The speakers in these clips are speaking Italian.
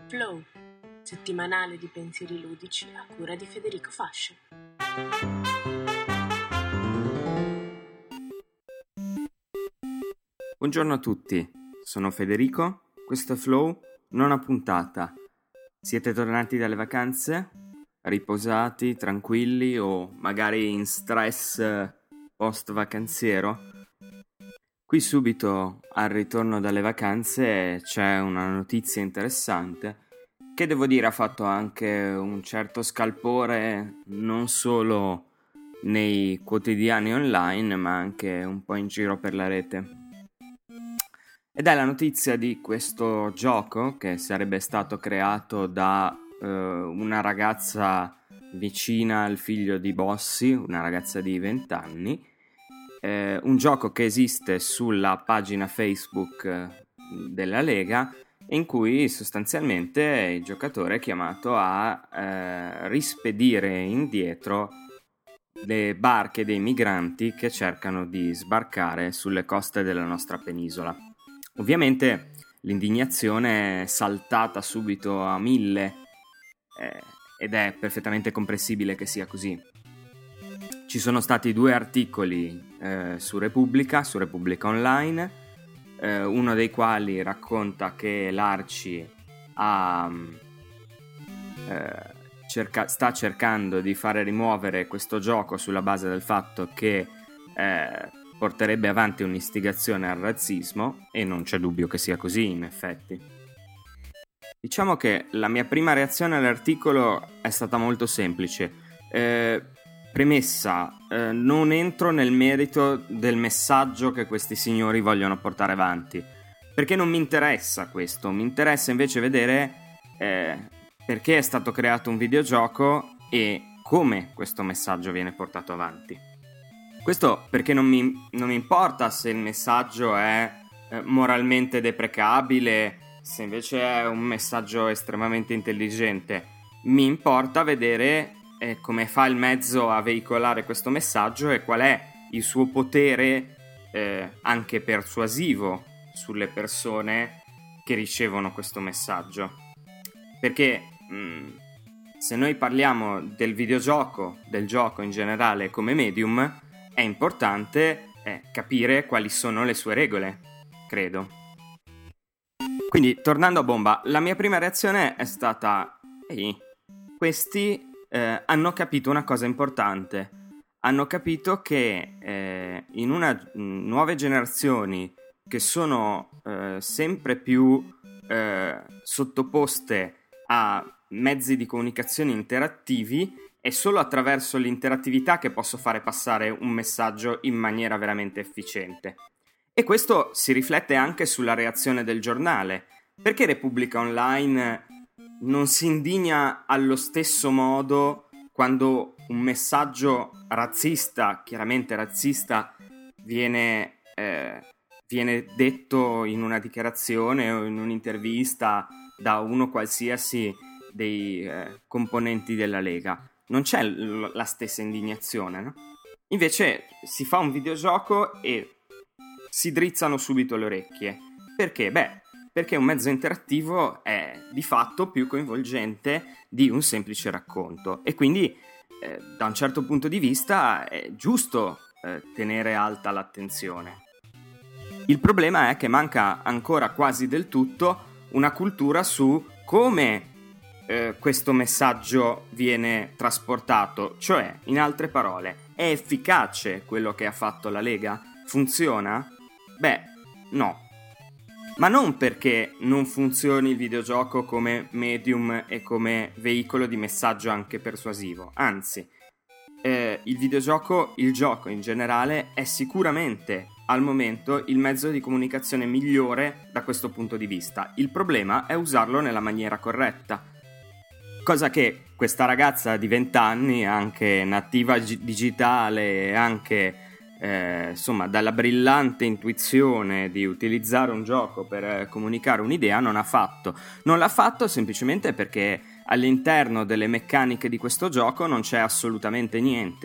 Flow, settimanale di pensieri ludici a cura di Federico Fascio. Buongiorno a tutti, sono Federico, questo è Flow, nona puntata. Siete tornati dalle vacanze? Riposati, tranquilli o magari in stress post-vacanziero? Qui subito al ritorno dalle vacanze c'è una notizia interessante che devo dire ha fatto anche un certo scalpore non solo nei quotidiani online ma anche un po' in giro per la rete. Ed è la notizia di questo gioco che sarebbe stato creato da una ragazza vicina al figlio di Bossi, una ragazza di 20 anni, un gioco che esiste sulla pagina Facebook della Lega, in cui sostanzialmente il giocatore è chiamato a rispedire indietro le barche dei migranti che cercano di sbarcare sulle coste della nostra penisola. Ovviamente l'indignazione è saltata subito a 1000 ed è perfettamente comprensibile che sia così. Ci sono stati 2 articoli su Repubblica Online, uno dei quali racconta che l'Arci sta cercando di fare rimuovere questo gioco sulla base del fatto che porterebbe avanti un'istigazione al razzismo, e non c'è dubbio che sia così, in effetti. Diciamo che la mia prima reazione all'articolo è stata molto semplice. Premessa, non entro nel merito del messaggio che questi signori vogliono portare avanti, perché non mi interessa questo, mi interessa invece vedere perché è stato creato un videogioco e come questo messaggio viene portato avanti. Questo perché non mi importa se il messaggio è moralmente deprecabile, se invece è un messaggio estremamente intelligente. Mi importa vedere come fa il mezzo a veicolare questo messaggio e qual è il suo potere anche persuasivo sulle persone che ricevono questo messaggio. Perché se noi parliamo del videogioco, del gioco in generale come medium, è importante capire quali sono le sue regole, credo. Quindi, tornando a bomba, la mia prima reazione è stata: questi hanno capito una cosa importante. Hanno capito che in nuove generazioni che sono sempre più sottoposte a mezzi di comunicazione interattivi, è solo attraverso l'interattività che posso fare passare un messaggio in maniera veramente efficiente. E questo si riflette anche sulla reazione del giornale. Perché Repubblica Online non si indigna allo stesso modo quando un messaggio razzista, chiaramente razzista, viene detto in una dichiarazione o in un'intervista da uno qualsiasi dei componenti della Lega? Non c'è la stessa indignazione, no? Invece si fa un videogioco e si drizzano subito le orecchie. Perché? Perché un mezzo interattivo è di fatto più coinvolgente di un semplice racconto, e quindi da un certo punto di vista è giusto tenere alta l'attenzione. Il problema è che manca ancora quasi del tutto una cultura su come questo messaggio viene trasportato, cioè, in altre parole, è efficace quello che ha fatto la Lega? Funziona? No. Ma non perché non funzioni il videogioco come medium e come veicolo di messaggio anche persuasivo, anzi, il gioco in generale è sicuramente al momento il mezzo di comunicazione migliore da questo punto di vista. Il problema è usarlo nella maniera corretta. Cosa che questa ragazza di 20 anni, anche nativa digitale, anche dalla brillante intuizione di utilizzare un gioco per comunicare un'idea, non ha fatto. Non l'ha fatto semplicemente perché all'interno delle meccaniche di questo gioco non c'è assolutamente niente.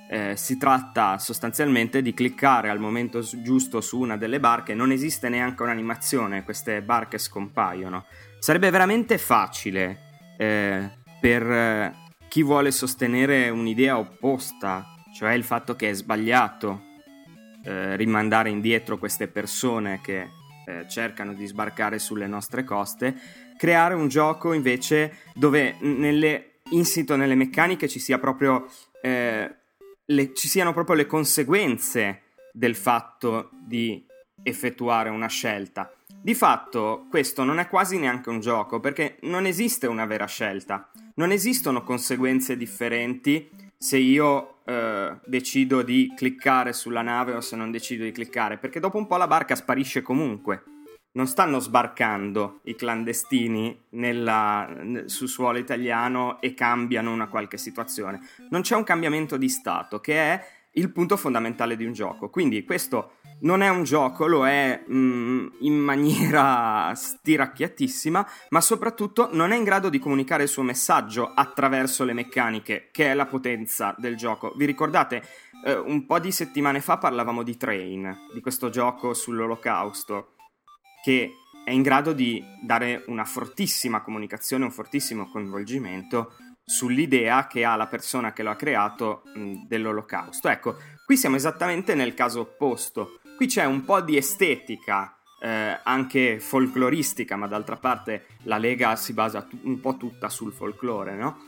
Si tratta sostanzialmente di cliccare al momento giusto su una delle barche, non esiste neanche un'animazione, queste barche scompaiono. Sarebbe veramente facile per chi vuole sostenere un'idea opposta, cioè il fatto che è sbagliato rimandare indietro queste persone che cercano di sbarcare sulle nostre coste, creare un gioco invece dove insito nelle meccaniche ci sia proprio ci siano proprio le conseguenze del fatto di effettuare una scelta. Di fatto questo non è quasi neanche un gioco, perché non esiste una vera scelta, non esistono conseguenze differenti se io decido di cliccare sulla nave o se non decido di cliccare, perché dopo un po' la barca sparisce comunque. Non stanno sbarcando i clandestini sul suolo italiano e cambiano una qualche situazione. Non c'è un cambiamento di stato, che è il punto fondamentale di un gioco. Quindi questo non è un gioco, lo è in maniera stiracchiatissima, ma soprattutto non è in grado di comunicare il suo messaggio attraverso le meccaniche, che è la potenza del gioco. Vi ricordate? Un po' di settimane fa parlavamo di Train, di questo gioco sull'Olocausto, che è in grado di dare una fortissima comunicazione, un fortissimo coinvolgimento sull'idea che ha la persona che lo ha creato dell'Olocausto. Ecco, qui siamo esattamente nel caso opposto. Qui c'è un po' di estetica, anche folcloristica, ma d'altra parte la Lega si basa un po' tutta sul folklore, no?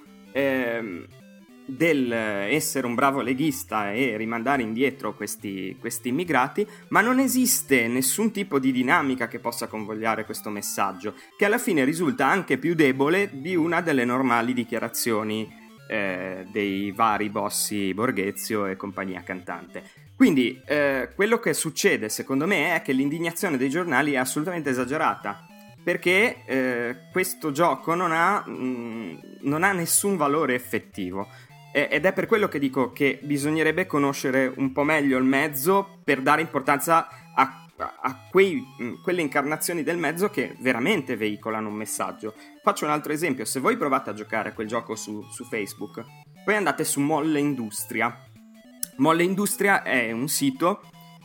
Del essere un bravo leghista e rimandare indietro questi immigrati, ma non esiste nessun tipo di dinamica che possa convogliare questo messaggio, che alla fine risulta anche più debole di una delle normali dichiarazioni dei vari bossi Borghezio e compagnia cantante. Quindi quello che succede secondo me è che l'indignazione dei giornali è assolutamente esagerata, perché questo gioco non ha nessun valore effettivo. Ed è per quello che dico che bisognerebbe conoscere un po' meglio il mezzo per dare importanza a quelle incarnazioni del mezzo che veramente veicolano un messaggio. Faccio un altro esempio: se voi provate a giocare a quel gioco su Facebook, poi andate su Molle Industria. Molle Industria è un sito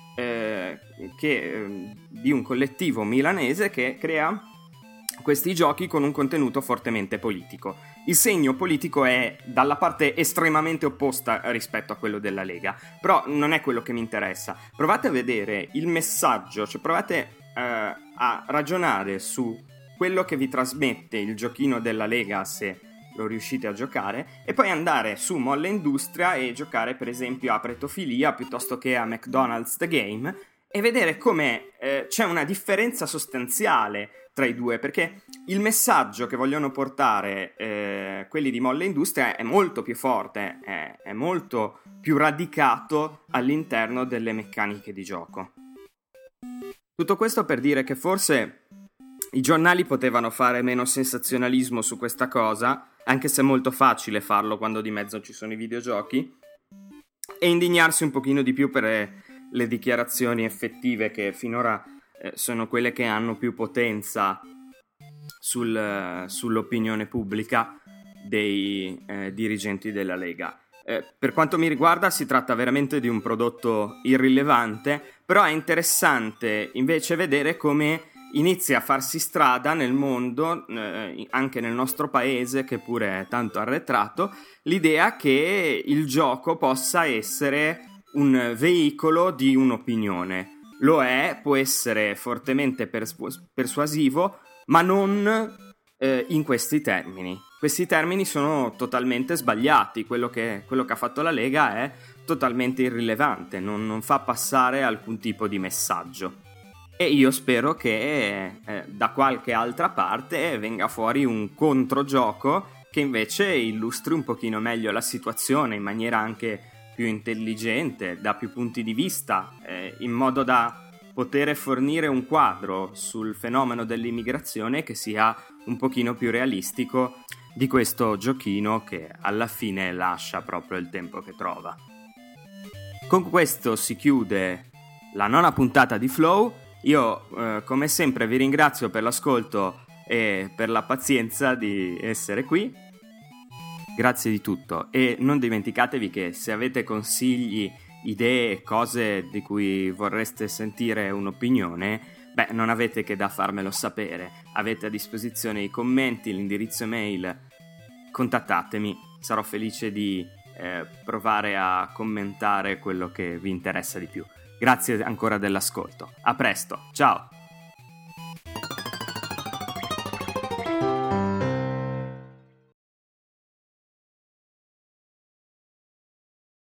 di un collettivo milanese che crea questi giochi con un contenuto fortemente politico. Il segno politico è dalla parte estremamente opposta rispetto a quello della Lega, però non è quello che mi interessa. Provate a vedere il messaggio, cioè provate a ragionare su quello che vi trasmette il giochino della Lega, se lo riuscite a giocare, e poi andare su Molle Industria e giocare per esempio a Pretofilia piuttosto che a McDonald's The Game e vedere come c'è una differenza sostanziale tra i due, perché il messaggio che vogliono portare quelli di Molle Industria è molto più forte, è molto più radicato all'interno delle meccaniche di gioco. Tutto questo per dire che forse i giornali potevano fare meno sensazionalismo su questa cosa, anche se è molto facile farlo quando di mezzo ci sono i videogiochi, e indignarsi un pochino di più per le dichiarazioni effettive che finora sono quelle che hanno più potenza sull'opinione pubblica dei dirigenti della Lega. Per quanto mi riguarda si tratta veramente di un prodotto irrilevante, però è interessante invece vedere come inizia a farsi strada nel mondo, anche nel nostro paese che pure è tanto arretrato, l'idea che il gioco possa essere un veicolo di un'opinione. Lo è, può essere fortemente persuasivo, ma non in questi termini. Questi termini sono totalmente sbagliati. Quello che ha fatto la Lega è totalmente irrilevante, non fa passare alcun tipo di messaggio. E io spero che da qualche altra parte venga fuori un controgioco che invece illustri un pochino meglio la situazione in maniera anche più intelligente, da più punti di vista, in modo da poter fornire un quadro sul fenomeno dell'immigrazione che sia un pochino più realistico di questo giochino che alla fine lascia proprio il tempo che trova. Con questo si chiude la 9ª puntata di Flow. Io come sempre vi ringrazio per l'ascolto e per la pazienza di essere qui Grazie di tutto e non dimenticatevi che se avete consigli, idee, cose di cui vorreste sentire un'opinione, non avete che da farmelo sapere. Avete a disposizione i commenti, l'indirizzo mail, contattatemi, sarò felice di provare a commentare quello che vi interessa di più. Grazie ancora dell'ascolto, a presto, ciao!